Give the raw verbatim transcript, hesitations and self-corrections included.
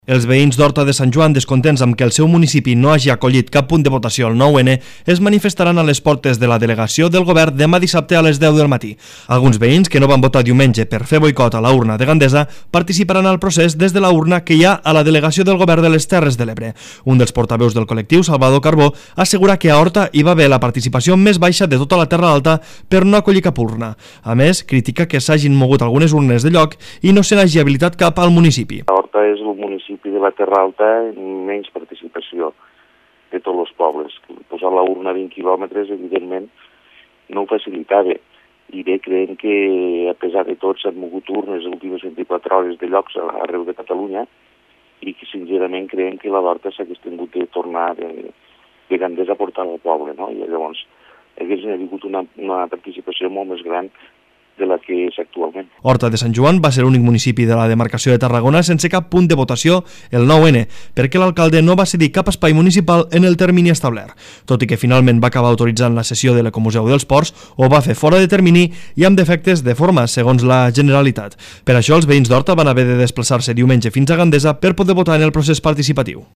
Els veïns d'Horta de Sant Joan, descontents amb que el seu municipi no hagi acollit cap punt de votació al nou ene, es manifestaran a les portes de la delegació del govern demà dissabte a les deu del matí. Alguns veïns que no van votar diumenge per fer boicot a la urna de Gandesa participaran al procés des de la urna que hi ha a la delegació del govern de les Terres de l'Ebre. Un dels portaveus del col·lectiu, Salvador Carbó, assegura que a Horta hi va haver la participació més baixa de tota la Terra Alta per no acollir cap urna. A més, critica que s'hagin mogut algunes urnes de lloc i no se n'hagi habilitat cap al municipi. Horta és el municipi de la Terra Alta amb menys participació de tots els pobles. Posar la urna a vint quilòmetres, evidentment, no ho facilitava. I bé, creiem que, a pesar de tot, s'han mogut urnes les últimes vint-i-quatre hores de llocs arreu de Catalunya i que, sincerament, creiem que la d'Horta s'hagués tingut de tornar de, de Gandesa a portar al poble, no? I llavors hagués hagut una, una participació molt més gran de la que és actualment. Horta de Sant Joan va ser l'únic municipi de la demarcació de Tarragona sense cap punt de votació el nou ene, perquè l'alcalde no va cedir cap espai municipal en el termini establert. Tot i que finalment va acabar autoritzant la sessió de l'Ecomuseu dels Ports, ho va fer fora de termini i amb defectes de forma, segons la Generalitat. Per això, els veïns d'Horta van haver de desplaçar-se diumenge fins a Gandesa per poder votar en el procés participatiu.